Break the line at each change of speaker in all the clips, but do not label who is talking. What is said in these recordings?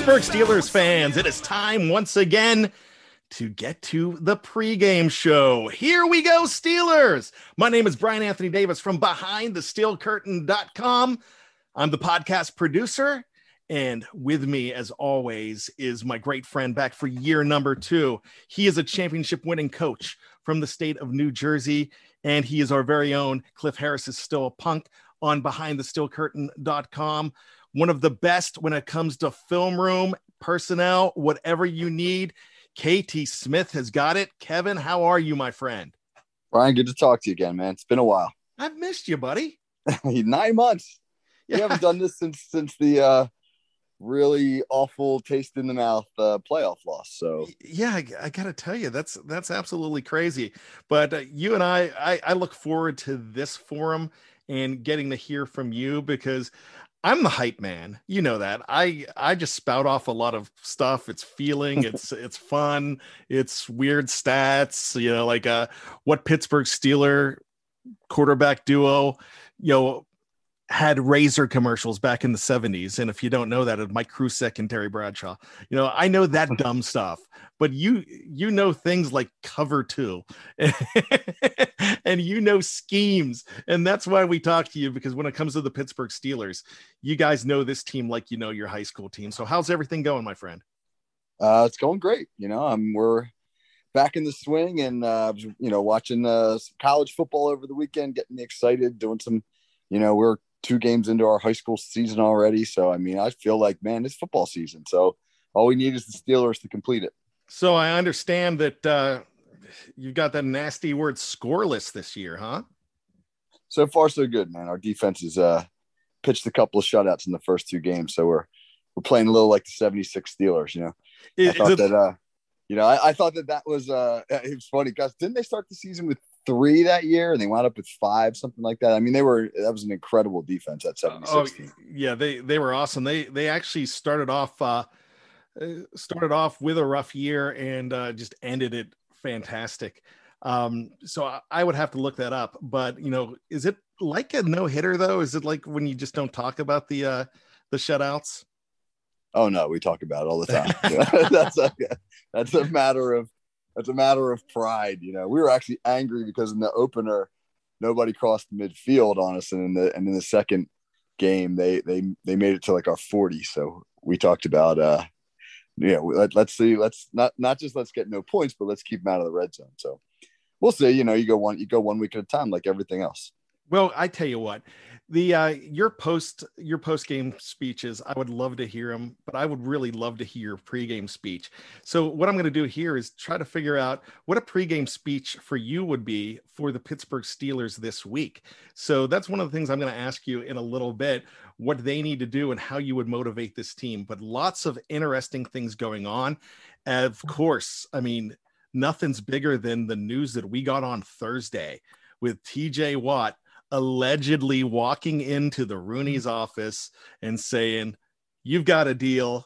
Pittsburgh Steelers fans, it is time once again to get to the pregame show. Here we go, Steelers. My name is Brian Anthony Davis from BehindTheSteelCurtain.com. I'm the podcast producer, and with me, as always, is my great friend back for year number 2. He is a championship-winning coach from the state of New Jersey, and he is our very own Cliff Harris is still a punk on BehindTheSteelCurtain.com. One of the best when it comes to film room, personnel, whatever you need. KT Smith has got it. Kevin, how are you, my friend?
Brian, good to talk to you again, man. It's been a while.
I've missed you, buddy.
9 months.
Yeah.
We haven't done this since the really awful taste in the mouth playoff loss. So
yeah, I got to tell you, that's absolutely crazy. But you and I look forward to this forum and getting to hear from you, because I'm the hype man. You know that. I just spout off a lot of stuff. It's feeling, it's fun, it's weird stats, like what Pittsburgh Steeler quarterback duo, had razor commercials back in the 70s. And if you don't know that, it's Mike Krusek and Terry Bradshaw. I know that dumb stuff, but you know things like Cover 2 and schemes. And that's why we talk to you, because when it comes to the Pittsburgh Steelers, you guys know this team like your high school team. So how's everything going, my friend?
It's going great. We're back in the swing, and watching some college football over the weekend, getting me excited, doing some, we're 2 games into our high school season already. So, I feel like, man, it's football season. So all we need is the Steelers to complete it.
So I understand that you've got that nasty word scoreless this year, huh?
So far, so good, man. Our defense has pitched a couple of shutouts in the first 2 games. So we're playing a little like the 76 Steelers, I thought that was it was funny because didn't they start the season with 3 that year and they wound up with 5, something like that? That was an incredible defense at 76 team.
Yeah, they were awesome. They actually started off with a rough year and just ended it fantastic. So I would have to look that up, but is it like a no-hitter though? Is it like when you just don't talk about the shutouts?
Oh no, we talk about it all the time. That's a matter of pride. We were actually angry because in the opener, nobody crossed midfield on us, and in the second game, they made it to like our 40. So we talked about, let's see, let's not just let's get no points, but let's keep them out of the red zone. So we'll see. You go one week at a time, like everything else.
Well, I tell you what, your post game speeches, I would love to hear them, but I would really love to hear your pregame speech. So what I'm going to do here is try to figure out what a pregame speech for you would be for the Pittsburgh Steelers this week. So that's one of the things I'm going to ask you in a little bit, what they need to do and how you would motivate this team. But lots of interesting things going on. Of course, nothing's bigger than the news that we got on Thursday with TJ Watt allegedly walking into the Rooney's office and saying, "You've got a deal.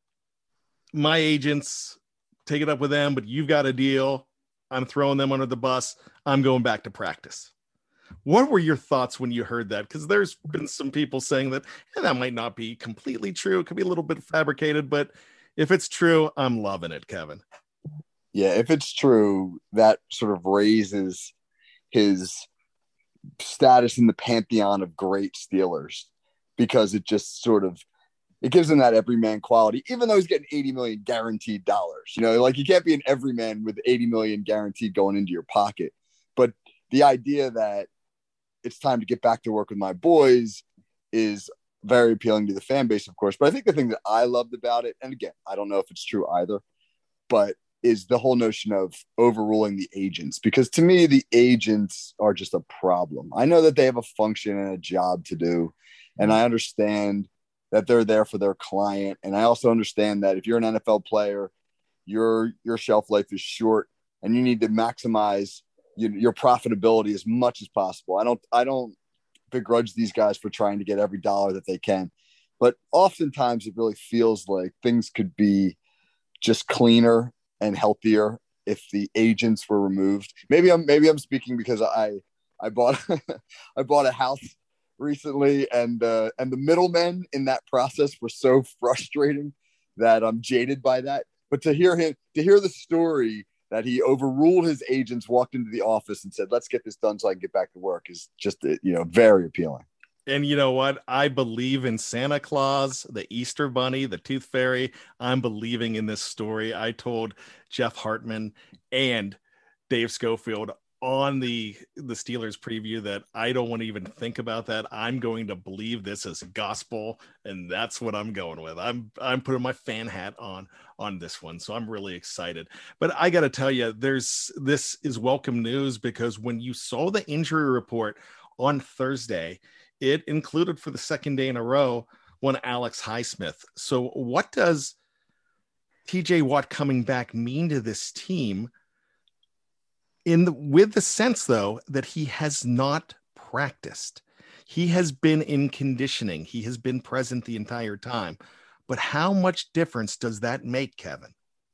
My agents, take it up with them, but you've got a deal. I'm throwing them under the bus. I'm going back to practice." What were your thoughts when you heard that? Because there's been some people saying that that might not be completely true. It could be a little bit fabricated, but if it's true, I'm loving it, Kevin.
Yeah, if it's true, that sort of raises his status in the pantheon of great Steelers, because it just sort of it gives him that everyman quality, even though he's getting $80 million guaranteed dollars. Like you can't be an everyman with $80 million guaranteed going into your pocket. But the idea that it's time to get back to work with my boys is very appealing to the fan base, of course. But I think the thing that I loved about it, and again, I don't know if it's true either, but is the whole notion of overruling the agents, because to me, the agents are just a problem. I know that they have a function and a job to do, and I understand that they're there for their client. And I also understand that if you're an NFL player, your shelf life is short and you need to maximize your profitability as much as possible. I don't begrudge these guys for trying to get every dollar that they can, but oftentimes it really feels like things could be just cleaner and healthier if the agents were removed. Maybe I'm speaking because I bought I bought a house recently, and the middlemen in that process were so frustrating that I'm jaded by that. But to hear the story that he overruled his agents, walked into the office and said, let's get this done so I can get back to work, is just, very appealing.
And you know what? I believe in Santa Claus, the Easter Bunny, the Tooth Fairy. I'm believing in this story. I told Jeff Hartman and Dave Schofield on the Steelers preview that I don't want to even think about that. I'm going to believe this is gospel, and that's what I'm going with. I'm putting my fan hat on this one, so I'm really excited. But I got to tell you, this is welcome news, because when you saw the injury report on Thursday, it included, for the second day in a row, one Alex Highsmith. So what does TJ Watt coming back mean to this team, with the sense, though, that he has not practiced? He has been in conditioning. He has been present the entire time. But how much difference does that make, Kevin?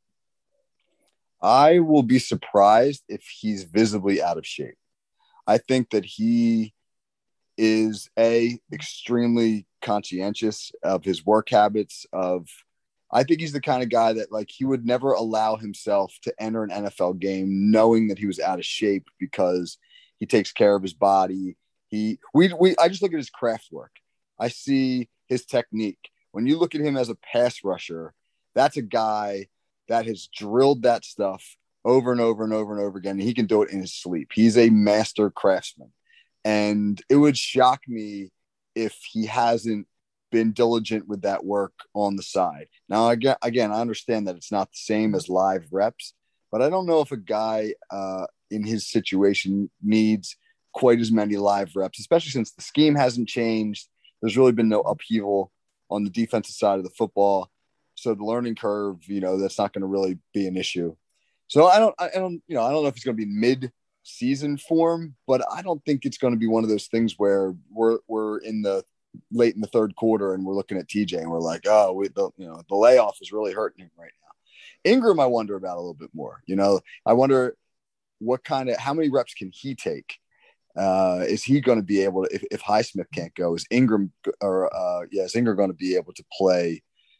I will be surprised if he's visibly out of shape. I think that he is extremely conscientious of his work habits. I think he's the kind of guy that, like, he would never allow himself to enter an NFL game knowing that he was out of shape, because he takes care of his body. I just look at his craft work. I see his technique. When you look at him as a pass rusher, that's a guy that has drilled that stuff over and over and over and over again. And he can do it in his sleep. He's a master craftsman. And it would shock me if he hasn't been diligent with that work on the side. Now, again, I understand that it's not the same as live reps, but I don't know if a guy in his situation needs quite as many live reps, especially since the scheme hasn't changed. There's really been no upheaval on the defensive side of the football. So the learning curve, that's not going to really be an issue. So I don't know if it's going to be mid-season form, but I don't think it's going to be one of those things where we're late in the third quarter and we're looking at TJ and we're like, the layoff is really hurting him right now. Ingram, I wonder about a little bit more. I wonder how many reps can he take? Is he going to be able to, if Highsmith can't go, is Ingram going to be able to play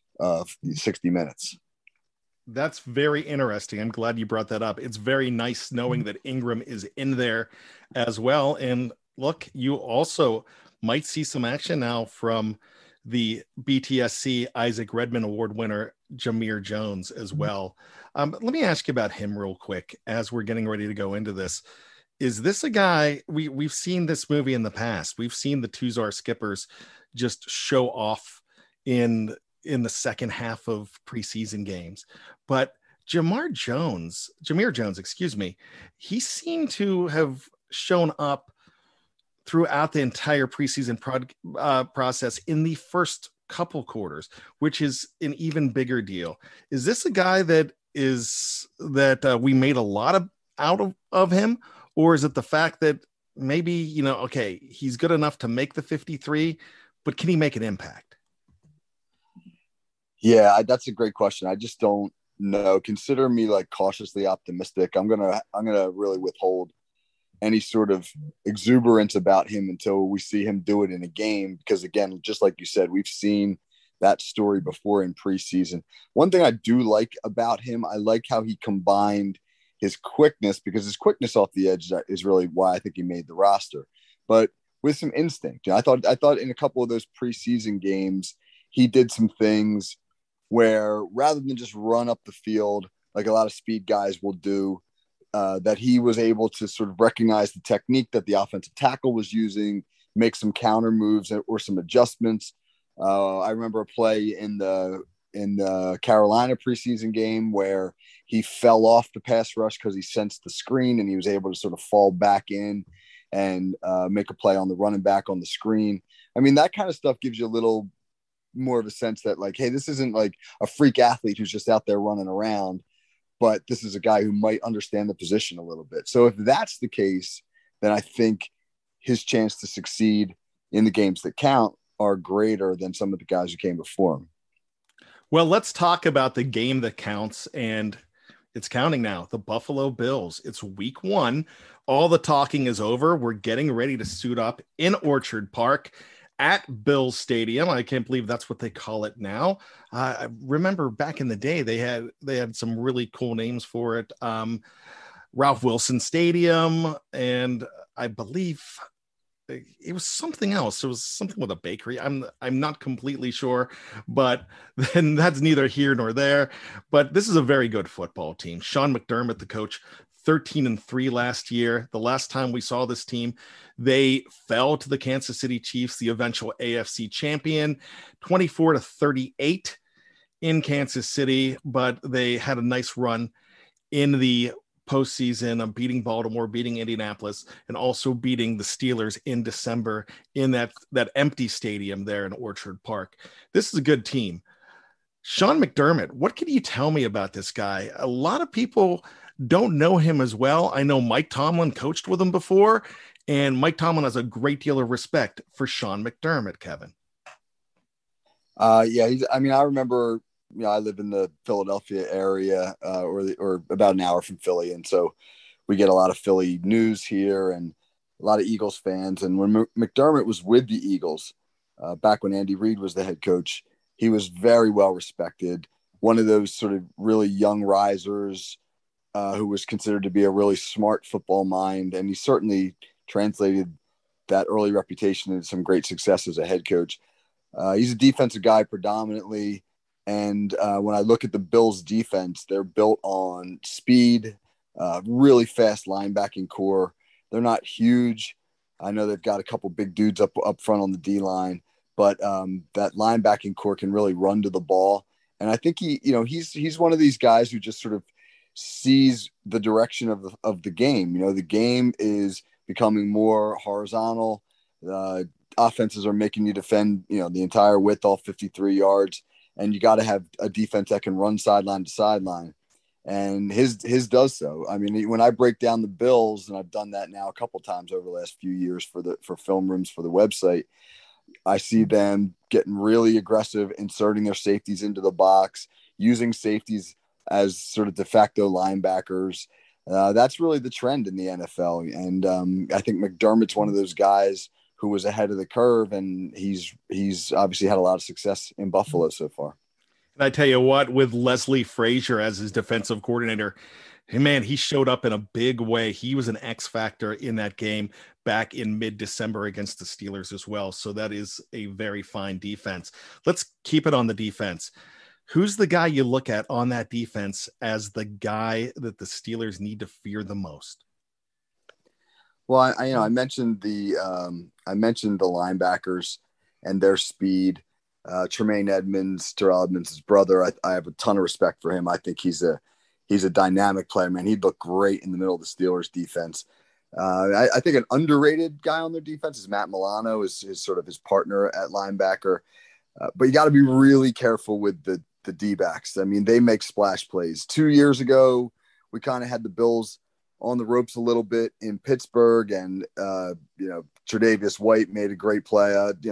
60 minutes?
That's very interesting. I'm glad you brought that up. It's very nice knowing that Ingram is in there as well. And look, you also might see some action now from the BTSC Isaac Redman Award winner, Jameer Jones, as well. Let me ask you about him real quick as we're getting ready to go into this. Is this a guy, we've seen this movie in the past. We've seen the Tuzar Skippers just show off in the second half of preseason games. But Jameer Jones, he seemed to have shown up throughout the entire preseason process in the first couple quarters, which is an even bigger deal. Is this a guy that we made a lot out of him? Or is it the fact that maybe, he's good enough to make the 53, but can he make an impact?
Yeah, that's a great question. I just don't know. Consider me like cautiously optimistic. I'm gonna really withhold any sort of exuberance about him until we see him do it in a game. Because again, just like you said, we've seen that story before in preseason. One thing I do like about him, I like how he combined his quickness, because his quickness off the edge is really why I think he made the roster, but with some instinct. I thought in a couple of those preseason games, he did some things where rather than just run up the field like a lot of speed guys will do, that he was able to sort of recognize the technique that the offensive tackle was using, make some counter moves or some adjustments. I remember a play in the Carolina preseason game where he fell off the pass rush because he sensed the screen and he was able to sort of fall back in and make a play on the running back on the screen. I mean, that kind of stuff gives you a little more of a sense that, like, hey, this isn't like a freak athlete who's just out there running around, but this is a guy who might understand the position a little bit. So if that's the case, then I think his chance to succeed in the games that count are greater than some of the guys who came before him.
Well, let's talk about the game that counts, and it's counting now. The Buffalo Bills. It's week 1. All the talking is over. We're getting ready to suit up in Orchard Park at Bills Stadium. I can't believe that's what they call it now. I remember back in the day they had some really cool names for it. Ralph Wilson Stadium, and I believe it was something else. It was something with a bakery. I'm not completely sure, but then that's neither here nor there. But this is a very good football team. Sean McDermott, the coach, 13-3 last year. The last time we saw this team, they fell to the Kansas City Chiefs, the eventual AFC champion, 24-38 in Kansas City, but they had a nice run in the postseason of beating Baltimore, beating Indianapolis, and also beating the Steelers in December in that empty stadium there in Orchard Park. This is a good team. Sean McDermott, what can you tell me about this guy? A lot of people don't know him as well. I know Mike Tomlin coached with him before, and Mike Tomlin has a great deal of respect for Sean McDermott, Kevin.
I remember, I live in the Philadelphia area, or about an hour from Philly. And so we get a lot of Philly news here and a lot of Eagles fans. And when McDermott was with the Eagles, back when Andy Reid was the head coach, he was very well respected. One of those sort of really young risers who was considered to be a really smart football mind. And he certainly translated that early reputation into some great success as a head coach. He's a defensive guy predominantly. And when I look at the Bills defense, they're built on speed, really fast linebacking core. They're not huge. I know they've got a couple big dudes up front on the D line, but that linebacking core can really run to the ball. And I think he's one of these guys who just sort of sees the direction of the game. The game is becoming more horizontal. Offenses are making you defend, the entire width, all 53 yards. And you got to have a defense that can run sideline to sideline. And his does so. I mean, when I break down the Bills, and I've done that now a couple times over the last few years for film rooms for the website, I see them getting really aggressive, inserting their safeties into the box, using safeties as sort of de facto linebackers. That's really the trend in the NFL. And I think McDermott's one of those guys who was ahead of the curve, and he's obviously had a lot of success in Buffalo so far.
And I tell you what, with Leslie Frazier as his defensive coordinator, man, he showed up in a big way. He was an X factor in that game back in mid-December against the Steelers as well. So that is a very fine defense. Let's keep it on the defense. Who's the guy you look at on that defense as the guy that the Steelers need to fear the most?
Well, I mentioned the linebackers and their speed. Tremaine Edmonds, Terrell Edmonds' brother. I have a ton of respect for him. I think he's a dynamic player, man. He'd look great in the middle of the Steelers defense. I think an underrated guy on their defense is Matt Milano, is sort of his partner at linebacker. But you got to be really careful with the D-backs. I mean, they make splash plays. 2 years ago, we kind of had the Bills on the ropes a little bit in Pittsburgh, and Tre'Davious White made a great play.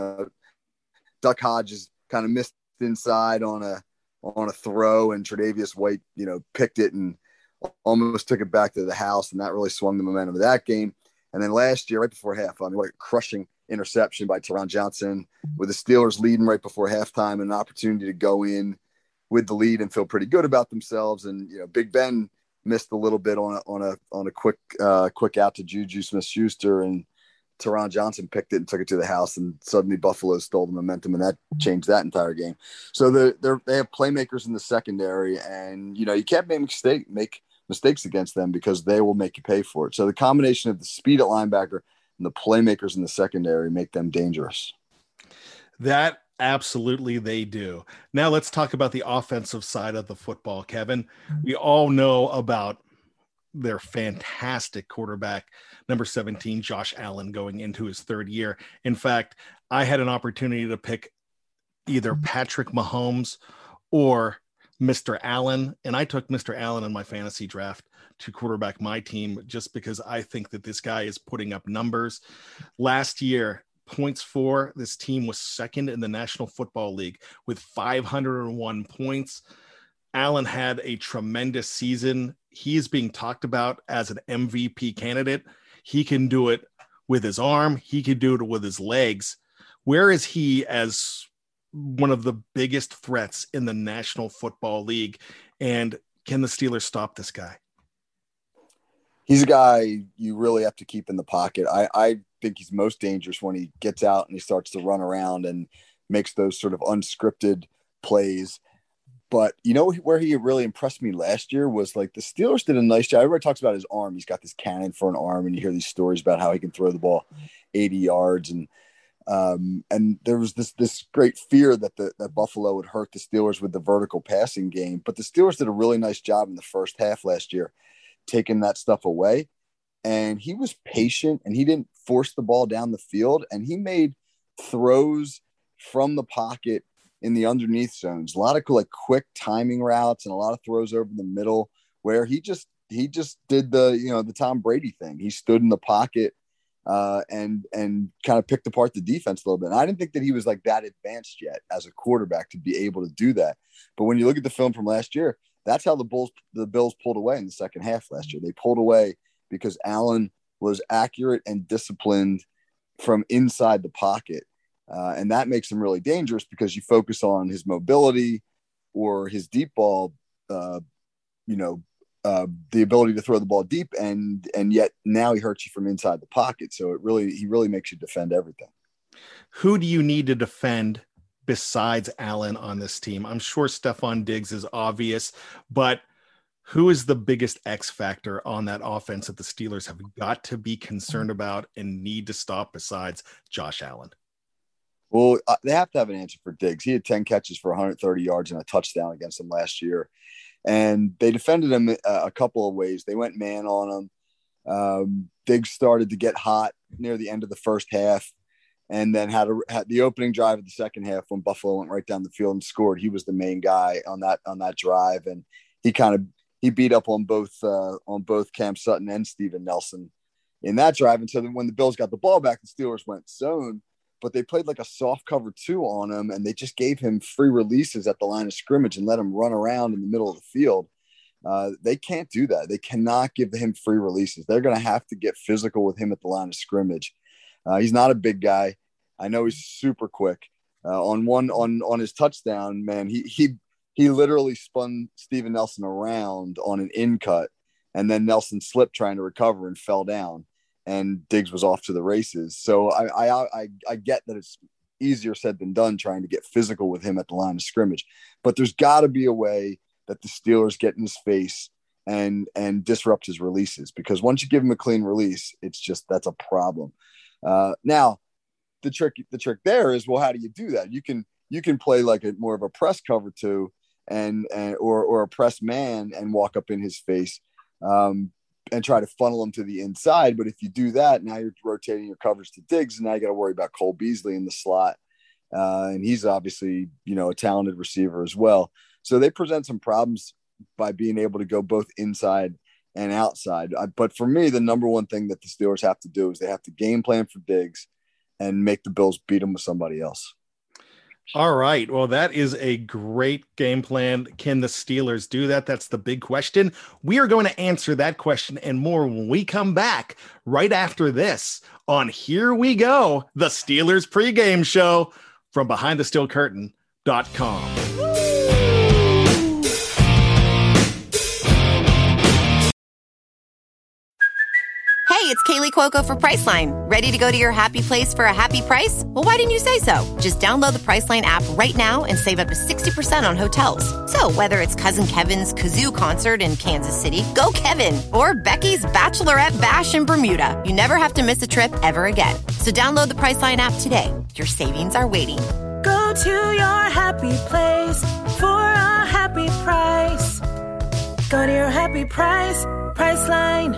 Duck Hodges kind of missed inside on a throw, and Tre'Davious White picked it and almost took it back to the house, and that really swung the momentum of that game. And then last year, right before half, what a crushing interception by Taron Johnson, with the Steelers leading right before halftime, and an opportunity to go in with the lead and feel pretty good about themselves. And Big Ben missed a little bit on a quick out to Juju Smith-Schuster, and Taron Johnson picked it and took it to the house, and suddenly Buffalo stole the momentum, and that changed that entire game. So they have playmakers in the secondary, and you can't make mistakes against them because they will make you pay for it. So the combination of the speed at linebacker and the playmakers in the secondary make them dangerous.
That absolutely they do. Now let's talk about the offensive side of the football, Kevin. We all know about their fantastic quarterback, number 17, Josh Allen, going into his third year. In fact, I had an opportunity to pick either Patrick Mahomes or Mr. Allen, and I took Mr. Allen in my fantasy draft to quarterback my team just because I think that this guy is putting up numbers. Last year, points for this team was second in the National Football League with 501 points. Allen had a tremendous season. He is being talked about as an MVP candidate. He can do it with his arm. He can do it with his legs. Where is he as one of the biggest threats in the National Football League? And can the Steelers stop this guy?
He's a guy you really have to keep in the pocket. I think he's most dangerous when he gets out and he starts to run around and makes those sort of unscripted plays. But you know where he really impressed me last year was like the Steelers did a nice job. Everybody talks about his arm. He's got this cannon for an arm, and you hear these stories about how he can throw the ball 80 yards. And there was this great fear that that Buffalo would hurt the Steelers with the vertical passing game. But the Steelers did a really nice job in the first half last year, taking that stuff away. And he was patient, and he didn't force the ball down the field, and he made throws from the pocket in the underneath zones, a lot of like quick timing routes and a lot of throws over the middle where he just did the Tom Brady thing. He stood in the pocket and kind of picked apart the defense a little bit. And I didn't think that he was like that advanced yet as a quarterback to be able to do that. But when you look at the film from last year, that's how the Bills pulled away in the second half last year. They pulled away because Allen was accurate and disciplined from inside the pocket. And that makes him really dangerous because you focus on his mobility or his deep ball, the ability to throw the ball deep, and yet now he hurts you from inside the pocket. So he really makes you defend everything.
Who do you need to defend besides Allen on this team? I'm sure Stephon Diggs is obvious, but who is the biggest X factor on that offense that the Steelers have got to be concerned about and need to stop besides Josh Allen?
Well, they have to have an answer for Diggs. He had 10 catches for 130 yards and a touchdown against them last year. And they defended him a couple of ways. They went man on him. Diggs started to get hot near the end of the first half, and then had the opening drive of the second half when Buffalo went right down the field and scored. He was the main guy on that drive, and he beat up on both Cam Sutton and Steven Nelson in that drive. And so then when the Bills got the ball back, the Steelers went zone. But they played like a soft cover 2 on him, and they just gave him free releases at the line of scrimmage and let him run around in the middle of the field. They can't do that. They cannot give him free releases. They're going to have to get physical with him at the line of scrimmage. He's not a big guy. I know he's super quick. On his touchdown, man, he literally spun Steven Nelson around on an in cut, and then Nelson slipped trying to recover and fell down. And Diggs was off to the races. So I get that it's easier said than done trying to get physical with him at the line of scrimmage. But there's got to be a way that the Steelers get in his face and disrupt his releases, because once you give him a clean release, that's a problem. Now, the trick there is, well, how do you do that? You can play like more of a press cover 2 or a press man and walk up in his face. And try to funnel him to the inside. But if you do that, now you're rotating your coverage to Diggs, and now you got to worry about Cole Beasley in the slot. And he's obviously, a talented receiver as well. So they present some problems by being able to go both inside and outside. But for me, the number one thing that the Steelers have to do is they have to game plan for Diggs and make the Bills beat him with somebody else.
All right. Well, that is a great game plan. Can the Steelers do that? That's the big question. We are going to answer that question and more when we come back right after this on Here We Go, the Steelers pregame show from BehindTheSteelCurtain.com.
Hey, it's Kaylee Cuoco for Priceline. Ready to go to your happy place for a happy price? Well, why didn't you say so? Just download the Priceline app right now and save up to 60% on hotels. So whether it's Cousin Kevin's Kazoo Concert in Kansas City, go Kevin, or Becky's Bachelorette Bash in Bermuda, you never have to miss a trip ever again. So download the Priceline app today. Your savings are waiting.
Go to your happy place for a happy price. Go to your happy price, Priceline.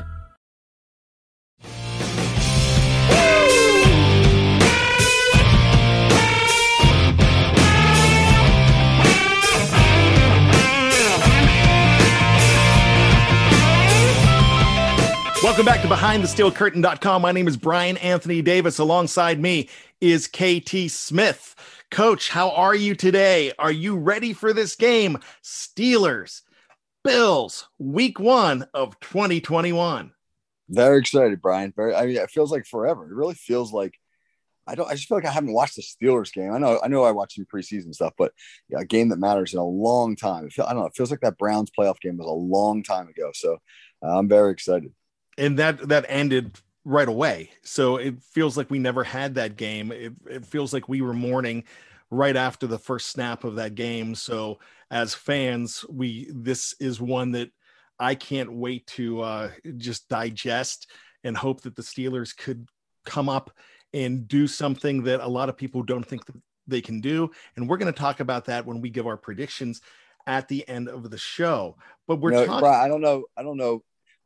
Welcome back to BehindTheSteelCurtain.com. My name is Brian Anthony Davis. Alongside me is KT Smith. Coach, how are you today? Are you ready for this game? Steelers, Bills, week 1 of 2021.
Very excited, Brian. It feels like forever. It really feels like I just feel like I haven't watched the Steelers game. I know I watched some preseason stuff, but yeah, a game that matters in a long time. I don't know. It feels like that Browns playoff game was a long time ago. So I'm very excited.
And that ended right away. So it feels like we never had that game. It feels like we were mourning right after the first snap of that game. So as fans, this is one that I can't wait to just digest and hope that the Steelers could come up and do something that a lot of people don't think that they can do. And we're going to talk about that when we give our predictions at the end of the show. But we're talking.
Brian, I don't know.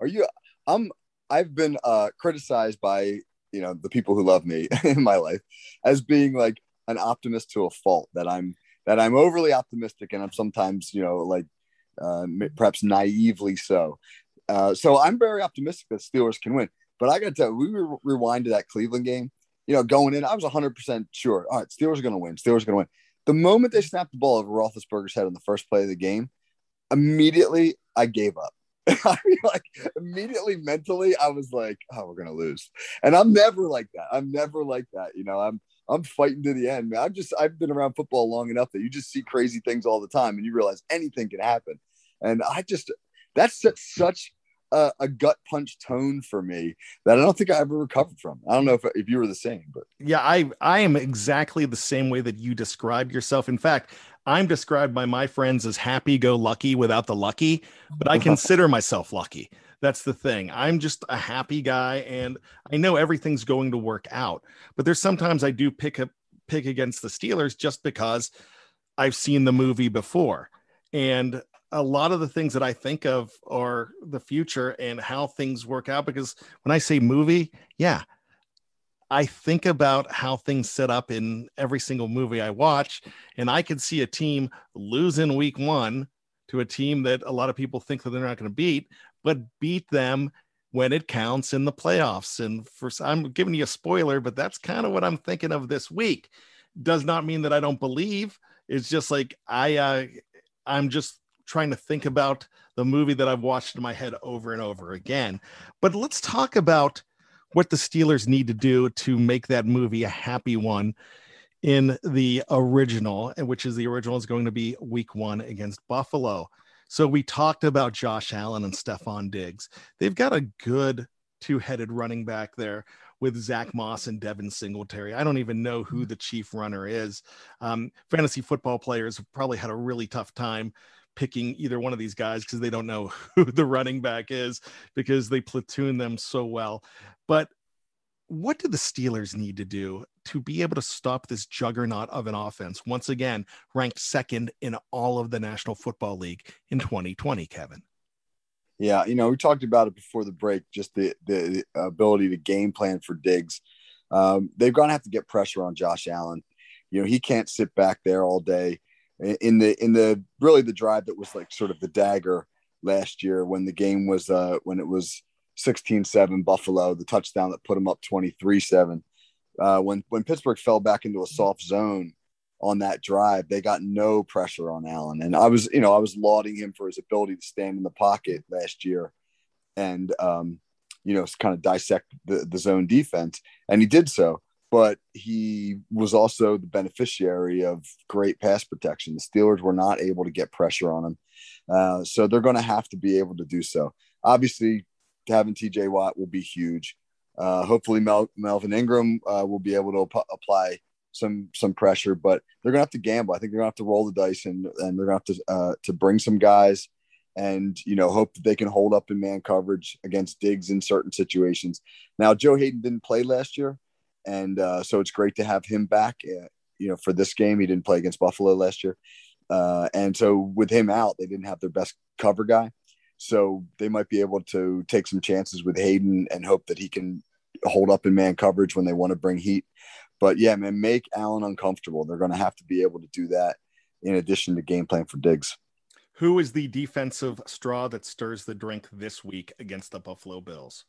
I've been criticized by, the people who love me in my life as being like an optimist to a fault, that I'm overly optimistic, and I'm sometimes, perhaps naively so. So I'm very optimistic that Steelers can win. But I got to tell you, we rewind to that Cleveland game. Going in, I was 100% sure. All right, Steelers are going to win. Steelers are going to win. The moment they snapped the ball over Roethlisberger's head on the first play of the game, immediately I gave up. Immediately mentally, I was like, "Oh, we're going to lose." And I'm never like that. I'm fighting to the end, man. I've been around football long enough that you just see crazy things all the time, and you realize anything can happen. And that's such a gut punch tone for me that I don't think I ever recovered from. I don't know if you were the same, but
yeah, I am exactly the same way that you described yourself. In fact, I'm described by my friends as happy-go-lucky without the lucky, but I consider myself lucky. That's the thing. I'm just a happy guy, and I know everything's going to work out. But there's sometimes I do pick against the Steelers just because I've seen the movie before. And a lot of the things that I think of are the future and how things work out. Because when I say movie, yeah, I think about how things set up in every single movie I watch. And I could see a team lose in week 1 to a team that a lot of people think that they're not going to beat, but beat them when it counts in the playoffs. And I'm giving you a spoiler, but that's kind of what I'm thinking of this week. Does not mean that I don't believe. It's just like I'm just trying to think about the movie that I've watched in my head over and over again. But let's talk about what the Steelers need to do to make that movie a happy one in the original, which is going to be week 1 against Buffalo. So we talked about Josh Allen and Stephon Diggs. They've got a good two-headed running back there with Zach Moss and Devin Singletary. I don't even know who the chief runner is. Fantasy football players have probably had a really tough time picking either one of these guys because they don't know who the running back is because they platoon them so well. But what do the Steelers need to do to be able to stop this juggernaut of an offense, once again ranked second in all of the National Football League in 2020, Kevin?
Yeah, we talked about it before the break, just the ability to game plan for Diggs. They're going to have to get pressure on Josh Allen. He can't sit back there all day. In the really the drive that was like sort of the dagger last year when the game was when it was 16-7 Buffalo, the touchdown that put them up 23-7. When Pittsburgh fell back into a soft zone on that drive, they got no pressure on Allen. And I was lauding him for his ability to stand in the pocket last year and kind of dissect the zone defense, and he did so. But he was also the beneficiary of great pass protection. The Steelers were not able to get pressure on him. So they're going to have to be able to do so. Obviously, having TJ Watt will be huge. Hopefully Melvin Ingram will be able to apply some pressure, but they're going to have to gamble. I think they're going to have to roll the dice and they're going to have to bring some guys and, hope that they can hold up in man coverage against Diggs in certain situations. Now, Joe Hayden didn't play last year. And so it's great to have him back, for this game. He didn't play against Buffalo last year. And so with him out, they didn't have their best cover guy. So they might be able to take some chances with Hayden and hope that he can hold up in man coverage when they want to bring heat. But yeah, man, make Allen uncomfortable. They're going to have to be able to do that in addition to game plan for Diggs.
Who is the defensive straw that stirs the drink this week against the Buffalo Bills?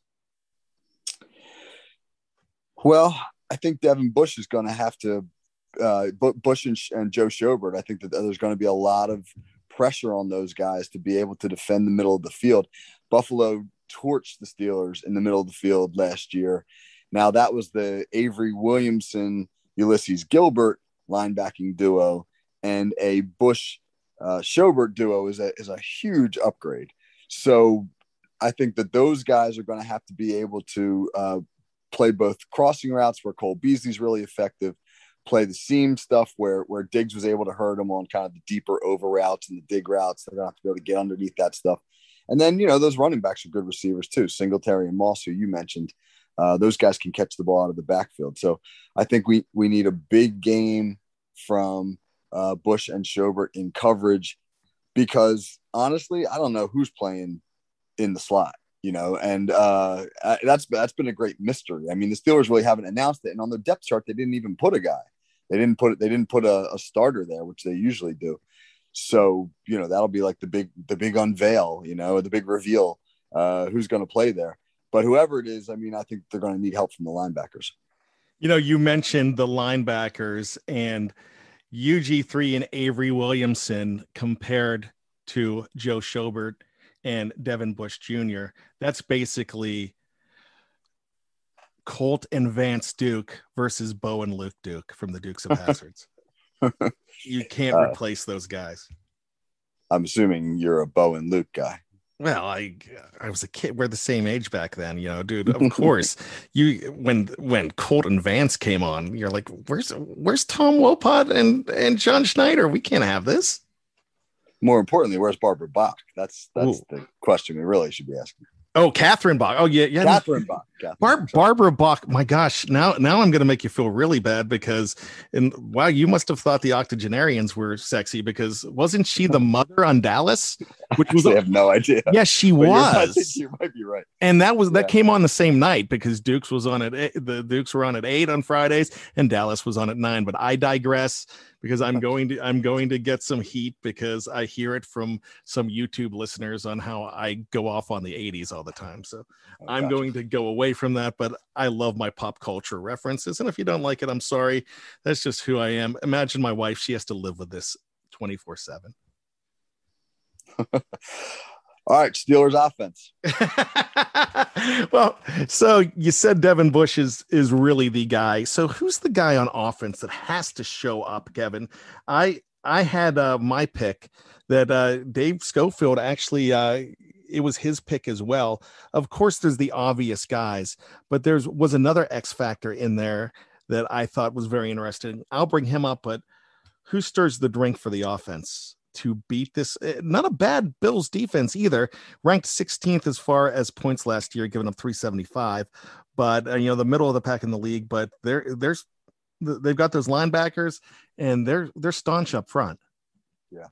Well, I think Devin Bush is going to have to Bush and Joe Schobert. I think that there's going to be a lot of pressure on those guys to be able to defend the middle of the field. Buffalo torched the Steelers in the middle of the field last year. Now, that was the Avery Williamson, Ulysses Gilbert linebacking duo, and a Bush Schobert duo is a huge upgrade. So I think that those guys are going to have to be able to play both crossing routes where Cole Beasley's really effective, play the seam stuff where Diggs was able to hurt him on kind of the deeper over routes and the dig routes. They're going to have to be able to get underneath that stuff. And then, those running backs are good receivers too. Singletary and Moss, who you mentioned, those guys can catch the ball out of the backfield. So I think we need a big game from Bush and Schobert in coverage, because honestly, I don't know who's playing in the slot, and that's been a great mystery. I mean, the Steelers really haven't announced it, and on their depth chart, they didn't even put a guy. They didn't put a starter there, which they usually do. So, that'll be like the big unveil, the big reveal, who's going to play there. But whoever it is, I mean, I think they're going to need help from the linebackers.
You mentioned the linebackers, and UG3 and Avery Williamson compared to Joe Schobert and Devin Bush Jr. That's basically Colt and Vance Duke versus Bo and Luke Duke from the Dukes of Hazzards. You can't replace those guys. I'm
assuming you're a Bo and Luke guy.
Well, I was a kid. We're the same age back then, dude. Of course, when Colt and Vance came on, you're like, where's Tom Wopat and John Schneider? We can't have this.
More importantly, where's Barbara Bach? That's the question we really should be asking.
Oh, Catherine Bach. Oh, yeah.
Catherine Bach.
Barbara Bach. My gosh. Now I'm going to make you feel really bad because, wow, you must have thought the octogenarians were sexy, because wasn't she the mother on Dallas?
Which was I have no idea.
Yeah, she was.
I think you might be right.
And that came on the same night, because Dukes was on the Dukes were on at 8 on Fridays and Dallas was on at 9. But I digress, because I'm going to get some heat, because I hear it from some YouTube listeners on how I go off on the 80s all the time. So I'm going to go away from that, but I love my pop culture references. And if you don't like it, I'm sorry. That's just who I am. Imagine my wife. She has to live with this 24/7.
All right, Steelers offense.
Well, so you said Devin Bush is really the guy. So who's the guy on offense that has to show up, Kevin? I had my pick that Dave Schofield actually it was his pick as well. Of course, there's the obvious guys, but there was another X factor in there that I thought was very interesting. I'll bring him up, but who stirs the drink for the offense to beat this? Not a bad Bills defense either, ranked 16th as far as points last year, giving up 375, but the middle of the pack in the league. But they've got those linebackers, and they're staunch up front.
Yeah,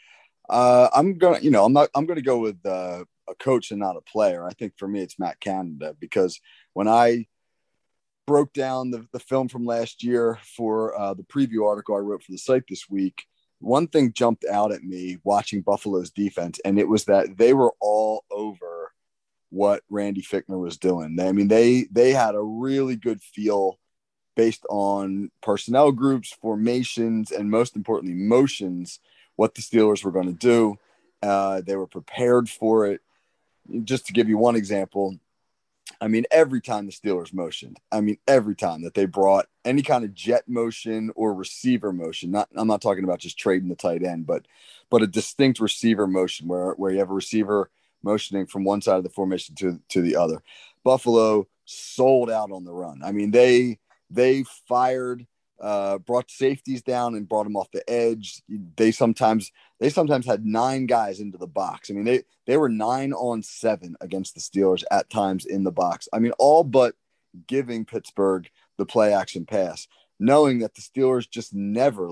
I'm gonna go with a coach and not a player. I think for me it's Matt Canada, because when I broke down the film from last year for the preview article I wrote for the site this week, one thing jumped out at me watching Buffalo's defense, and it was that they were all over what Randy Fichtner was doing. I mean, they had a really good feel based on personnel groups, formations, and most importantly, motions, what the Steelers were going to do. They were prepared for it. Just to give you one example, I mean, every time the Steelers motioned, every time that they brought any kind of jet motion or receiver motion, I'm not talking about just trading the tight end, but a distinct receiver motion where you have a receiver motioning from one side of the formation to the other. Buffalo sold out on the run. I mean, they fired, brought safeties down and brought them off the edge. They sometimes had 9 guys into the box. I mean, they were 9-on-7 against the Steelers at times in the box. I mean, all but giving Pittsburgh the play action pass, knowing that the Steelers just never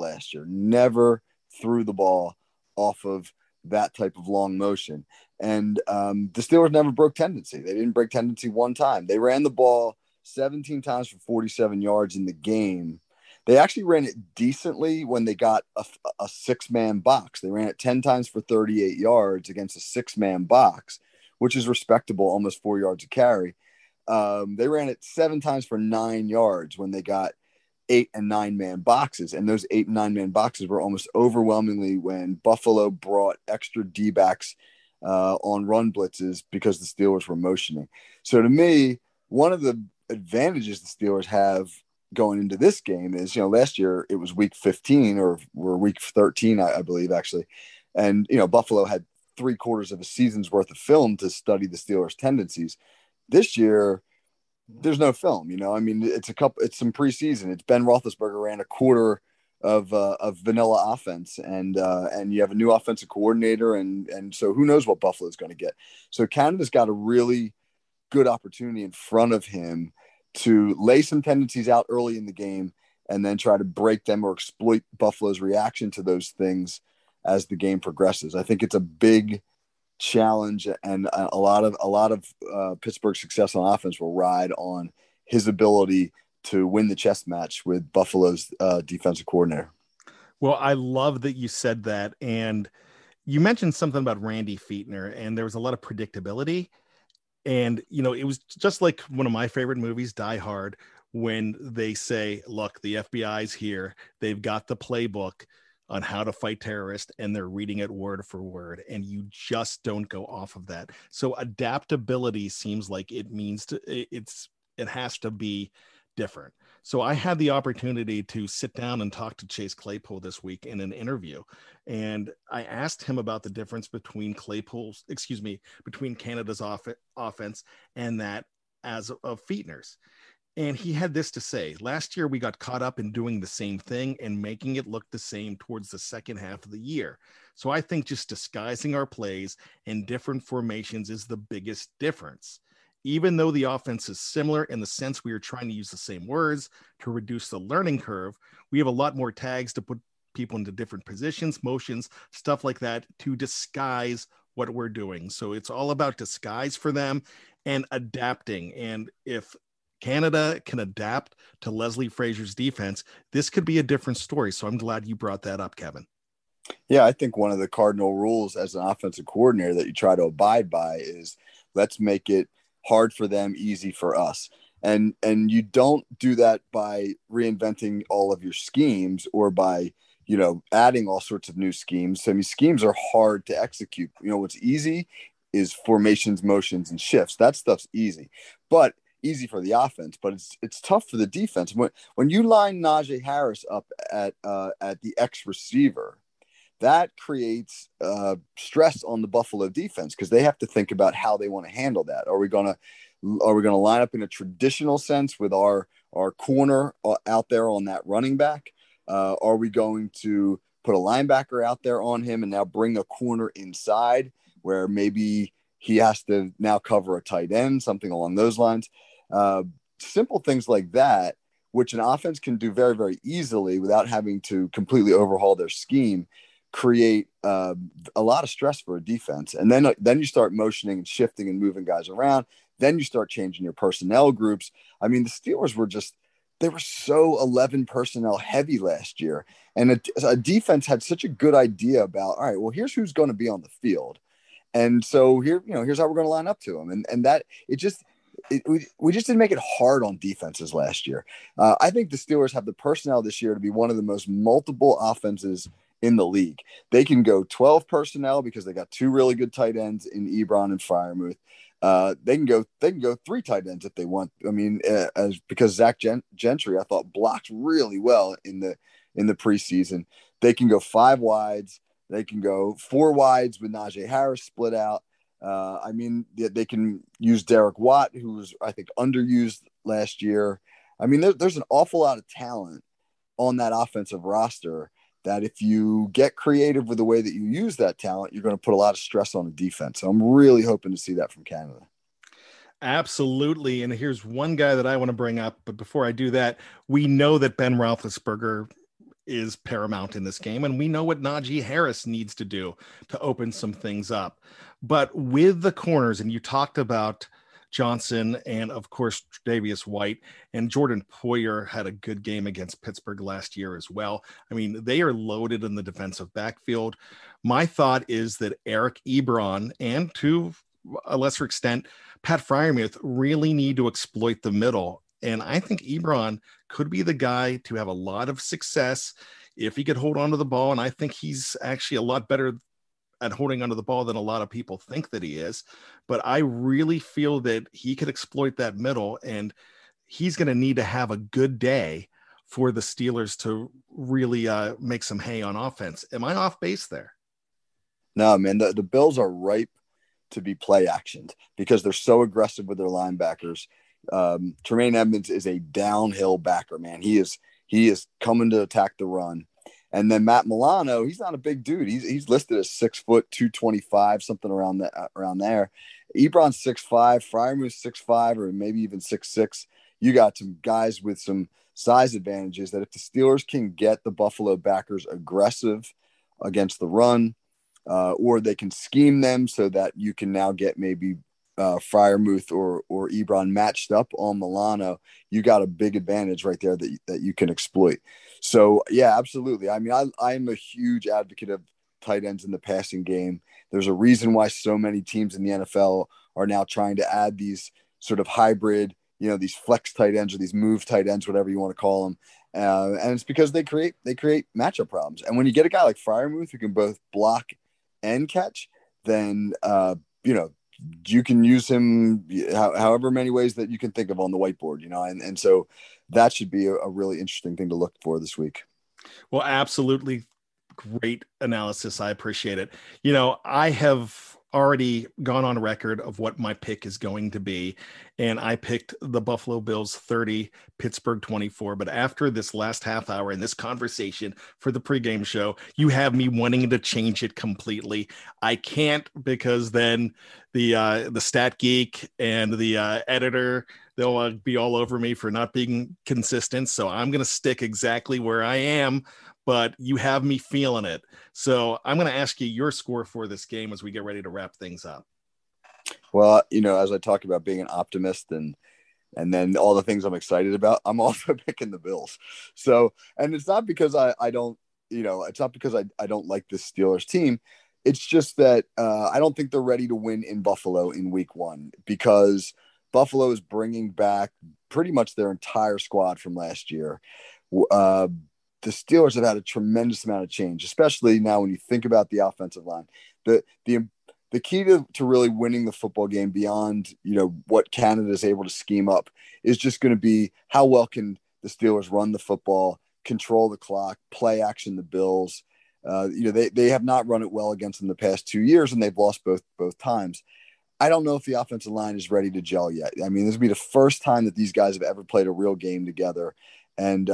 threw the ball off of that type of long motion. And the Steelers never broke tendency. They didn't break tendency one time. They ran the ball 17 times for 47 yards in the game. They actually ran it decently when they got a 6-man box. They ran it 10 times for 38 yards against a 6-man box, which is respectable, almost 4 yards a carry. They ran it 7 times for 9 yards when they got 8- and 9-man boxes. And those 8- and 9-man boxes were almost overwhelmingly when Buffalo brought extra D-backs on run blitzes because the Steelers were motioning. So to me, one of the advantages the Steelers have going into this game is, last year it was week 15 or week 13, I believe, actually. And, Buffalo had 3/4 of a season's worth of film to study the Steelers' tendencies. This year, there's no film, it's some preseason. It's Ben Roethlisberger ran a quarter of vanilla offense, and you have a new offensive coordinator, and so who knows what Buffalo's going to get. So Canada's got a really good opportunity in front of him to lay some tendencies out early in the game and then try to break them or exploit Buffalo's reaction to those things as the game progresses. I think it's a big challenge, and a lot of Pittsburgh's success on offense will ride on his ability to win the chess match with Buffalo's defensive coordinator.
Well, I love that you said that. And you mentioned something about Randy Fichtner, and there was a lot of predictability. And, it was just like one of my favorite movies, Die Hard, when they say, look, the FBI's here. They've got the playbook on how to fight terrorists, and they're reading it word for word, and you just don't go off of that. So adaptability seems like it has to be different. So I had the opportunity to sit down and talk to Chase Claypool this week in an interview. And I asked him about the difference between between Canada's offense and that of Fichtner's. And he had this to say: last year, we got caught up in doing the same thing and making it look the same towards the second half of the year. So I think just disguising our plays in different formations is the biggest difference. Even though the offense is similar in the sense we are trying to use the same words to reduce the learning curve, we have a lot more tags to put people into different positions, motions, stuff like that to disguise what we're doing. So it's all about disguise for them and adapting. And if Canada can adapt to Leslie Frazier's defense, this could be a different story. So I'm glad you brought that up, Kevin.
Yeah, I think one of the cardinal rules as an offensive coordinator that you try to abide by is let's make it hard for them, easy for us. And you don't do that by reinventing all of your schemes or by, adding all sorts of new schemes. I mean, schemes are hard to execute. What's easy is formations, motions, and shifts. That stuff's easy, but easy for the offense, but it's tough for the defense. When you line Najee Harris up at the X receiver, that creates stress on the Buffalo defense because they have to think about how they want to handle that. Are we going to line up in a traditional sense with our corner out there on that running back? Are we going to put a linebacker out there on him and now bring a corner inside where maybe he has to now cover a tight end, something along those lines? Simple things like that, which an offense can do very, very easily without having to completely overhaul their scheme, create a lot of stress for a defense. And then you start motioning and shifting and moving guys around. Then you start changing your personnel groups. I mean, the Steelers they were so 11 personnel heavy last year. And a defense had such a good idea about, all right, well, here's who's going to be on the field. And so here's how we're going to line up to them. And that we just didn't make it hard on defenses last year. I think the Steelers have the personnel this year to be one of the most multiple offenses in the league. They can go 12 personnel because they got two really good tight ends in Ebron and Freiermuth. They can go 3 tight ends if they want. I mean, because Zach Gentry, I thought, blocked really well in the preseason. They can go 5 wides. They can go 4 wides with Najee Harris split out. I mean, they can use Derek Watt, who was, I think, underused last year. I mean, there's an awful lot of talent on that offensive roster that if you get creative with the way that you use that talent, you're going to put a lot of stress on the defense. So I'm really hoping to see that from Canada.
Absolutely. And here's one guy that I want to bring up. But before I do that, we know that Ben Roethlisberger is paramount in this game. And we know what Najee Harris needs to do to open some things up. But with the corners, and you talked about Johnson and, of course, Tre'Davious White, and Jordan Poyer had a good game against Pittsburgh last year as well. I mean, they are loaded in the defensive backfield. My thought is that Eric Ebron and, to a lesser extent, Pat Freiermuth really need to exploit the middle. And I think Ebron could be the guy to have a lot of success if he could hold on to the ball. And I think he's actually a lot better at holding onto the ball than a lot of people think that he is. But I really feel that he could exploit that middle. And he's going to need to have a good day for the Steelers to really make some hay on offense. Am I off base there?
No, man, the Bills are ripe to be play actioned because they're so aggressive with their linebackers. Tremaine Edmonds is a downhill backer, man. He is coming to attack the run. And then Matt Milano, he's not a big dude. He's listed as 6 foot, 225, something around there. Ebron's 6'5", Freiermuth's 6'5", or maybe even 6'6". You got some guys with some size advantages that if the Steelers can get the Buffalo backers aggressive against the run, or they can scheme them so that you can now get maybe Freiermuth or Ebron matched up on Milano, you got a big advantage right there that you can exploit. So yeah, absolutely. I mean, I'm a huge advocate of tight ends in the passing game. There's a reason why so many teams in the NFL are now trying to add these sort of hybrid, these flex tight ends or these move tight ends, whatever you want to call them. And it's because they create matchup problems. And when you get a guy like Freiermuth who can both block and catch, then you can use him however many ways that you can think of on the whiteboard, and so that should be a really interesting thing to look for this week.
Well, absolutely great analysis. I appreciate it. I have already gone on record of what my pick is going to be, and I picked the Buffalo Bills 30, Pittsburgh 24. But after this last half hour in this conversation for the pregame show, you have me wanting to change it completely. I can't, because then the stat geek and the editor, they'll be all over me for not being consistent. So I'm going to stick exactly where I am, but you have me feeling it. So I'm going to ask you your score for this game as we get ready to wrap things up.
Well, as I talk about being an optimist and then all the things I'm excited about, I'm also picking the Bills. So, and it's not because I don't, it's not because I don't like this Steelers team. It's just that I don't think they're ready to win in Buffalo in week 1 because Buffalo is bringing back pretty much their entire squad from last year. The Steelers have had a tremendous amount of change, especially now when you think about the offensive line. The key to really winning the football game beyond, what Canada is able to scheme up is just going to be how well can the Steelers run the football, control the clock, play action the Bills. They have not run it well against them the past 2 years, and they've lost both times. I don't know if the offensive line is ready to gel yet. I mean, this will be the first time that these guys have ever played a real game together. And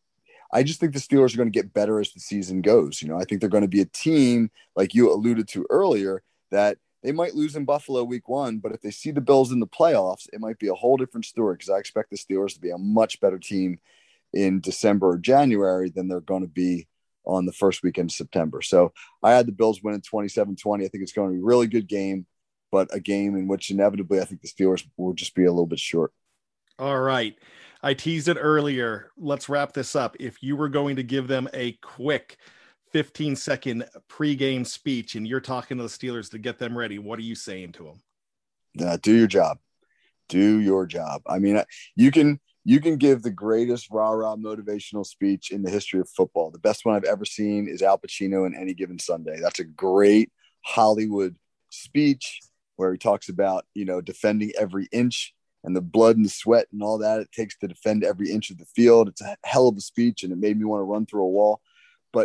I just think the Steelers are going to get better as the season goes. I think they're going to be a team, like you alluded to earlier, that they might lose in Buffalo week 1, but if they see the Bills in the playoffs, it might be a whole different story because I expect the Steelers to be a much better team in December or January than they're going to be on the first weekend of September. So I had the Bills winning 27-20. I think it's going to be a really good game, but a game in which inevitably I think the Steelers will just be a little bit short.
All right. I teased it earlier. Let's wrap this up. If you were going to give them a quick 15-second pregame speech and you're talking to the Steelers to get them ready, what are you saying to them?
Do your job. Do your job. I mean, you can give the greatest rah-rah motivational speech in the history of football. The best one I've ever seen is Al Pacino in Any Given Sunday. That's a great Hollywood speech where he talks about, defending every inch and the blood and the sweat and all that it takes to defend every inch of the field. It's a hell of a speech, and it made me want to run through a wall. But,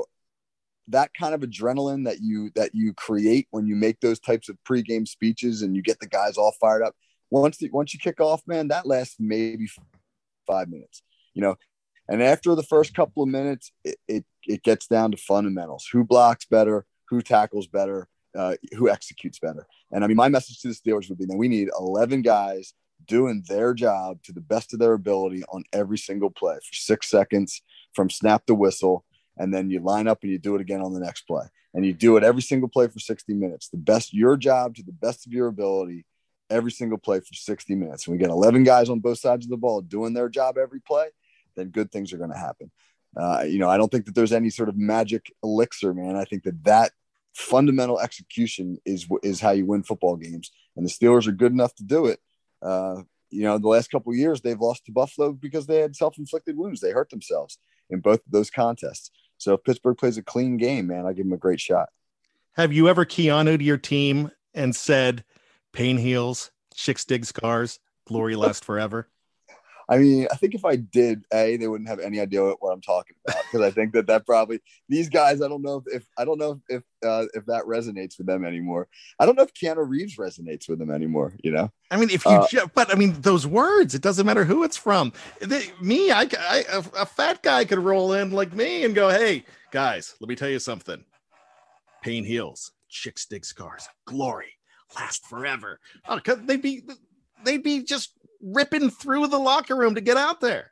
that kind of adrenaline that you create when you make those types of pregame speeches and you get the guys all fired up, once you kick off, man, that lasts maybe 5 minutes, and after the first couple of minutes, it gets down to fundamentals: who blocks better, who tackles better, who executes better. And I mean, my message to the Steelers would be that we need 11 guys doing their job to the best of their ability on every single play for 6 seconds from snap to whistle. And then you line up and you do it again on the next play, and you do it every single play for 60 minutes, your job to the best of your ability, every single play for 60 minutes. And we get 11 guys on both sides of the ball doing their job every play, then good things are going to happen. I don't think that there's any sort of magic elixir, man. I think that fundamental execution is how you win football games, and the Steelers are good enough to do it. The last couple of years they've lost to Buffalo because they had self-inflicted wounds. They hurt themselves in both of those contests. So if Pittsburgh plays a clean game, man, I give them a great shot.
Have you ever Keanu'd your team and said, pain heals, chicks dig scars, glory lasts forever?
I mean, I think if I did, they wouldn't have any idea what I'm talking about, because I think that probably these guys. I don't know if that resonates with them anymore. I don't know if Keanu Reeves resonates with them anymore. You know,
I mean, but I mean, those words. It doesn't matter who it's from. A fat guy could roll in like me and go, "Hey guys, let me tell you something. Pain heals. Chicks dig scars. Glory lasts forever." Oh, they'd be just ripping through the locker room to get out there.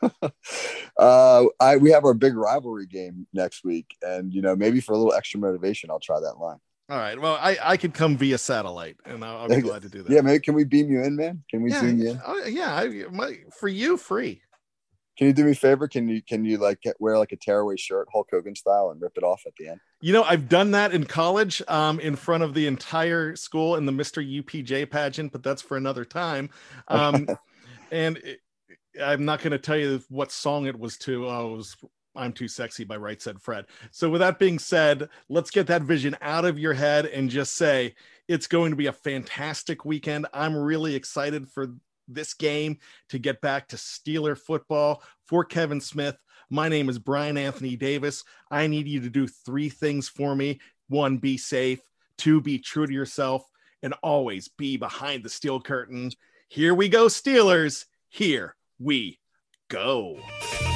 We have our big rivalry game next week, and maybe for a little extra motivation, I'll try that line.
All right. Well, I could come via satellite, and I'll be glad to do that.
Yeah, maybe can we beam you in, man? Can we zoom you in?
For you, free.
Can you do me a favor? Can you like wear like a tearaway shirt, Hulk Hogan style, and rip it off at the end?
I've done that in college, in front of the entire school in the Mr. UPJ pageant, but that's for another time. And I'm not going to tell you what song it was to. It was "I'm Too Sexy" by Right Said Fred. So with that being said, let's get that vision out of your head and just say it's going to be a fantastic weekend. I'm really excited for this game to get back to Steeler football. For Kevin Smith, my name is Brian Anthony Davis. I need you to do 3 things for me. 1, be safe. 2, be true to yourself. And always be behind the steel curtain. Here we go, Steelers. Here we go.